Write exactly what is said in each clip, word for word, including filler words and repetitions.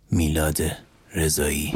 میلاد رضایی.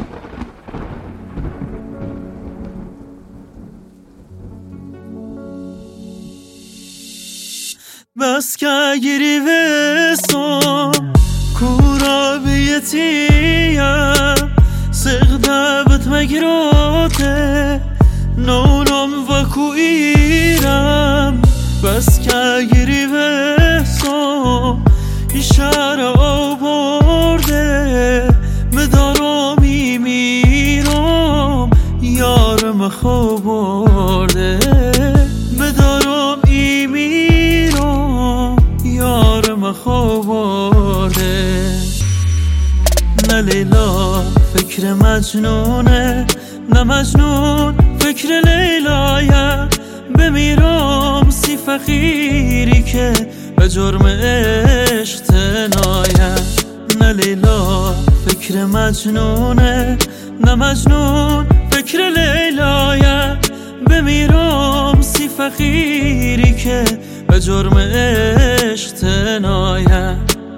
بس که گیری وسام کورا بیتیم سغده بت مگراته نونم و کویرم. بس که گیری وسام اشاره آورده مدارامی میرم یارم خواب برده. مدارم ای میرم یارم خواب برده. نه لیلا فکر مجنونه نه مجنون فکر لیلایه. بمیرم سی فقیری که به جرم عشق تنایه. نه لیلا فکر مجنونه نه مجنون فکر لیلایه. بمیرم سی فقیری که به جرم عشق تنایه.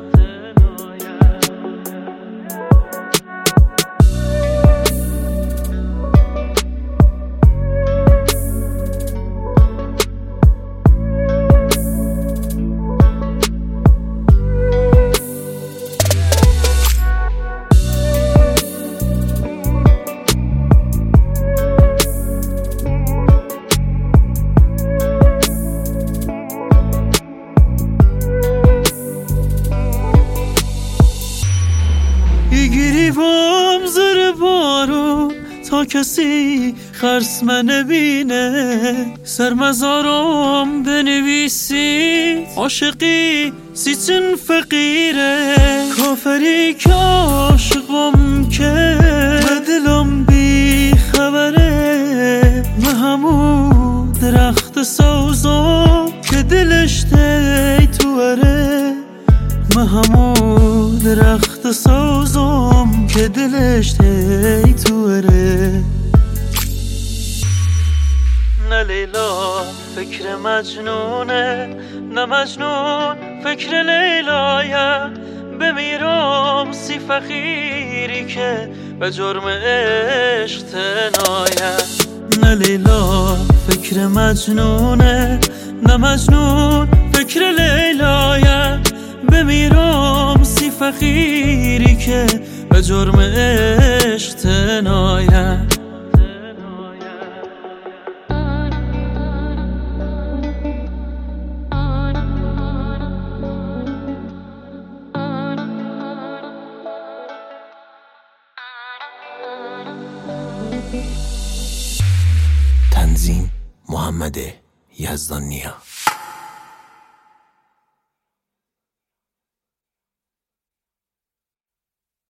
گریبم زر بارون تا کسی خرس من نبینه. سرمزارم بنویسید عاشقی سی چن فقیره. کافری که عاشقم که دلم بی خبره. من همون درخت سوزم که دلش دی توره. من همون درخت سوزم که دلش دی توره. نه لیلا فکر مجنونه نه مجنون فکر لیلایه. بمیرم سی فقیری که به جرم عشق تنایه. نه لیلا فکر مجنونه نه مجنون فکر لیلایه. بمیرم سی فقیری که به جرم عشق تنایه. تنظیم محمد یزدانیا.